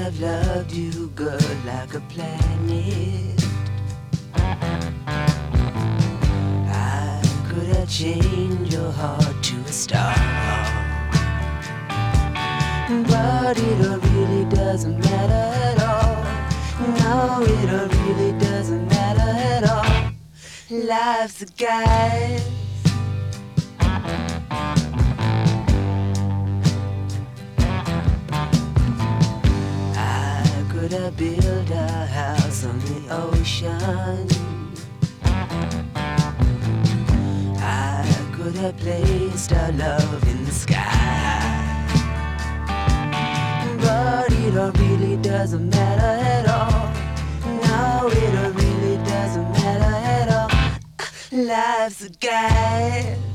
I've loved you, girl, like a planet. I could have changed your heart to a star, but it really doesn't matter at all. No, it really doesn't matter at all. Life's a guide. I could have built a house on the ocean. I could have placed our love in the sky, but it really doesn't matter at all. No, it really doesn't matter at all. Life's a guide.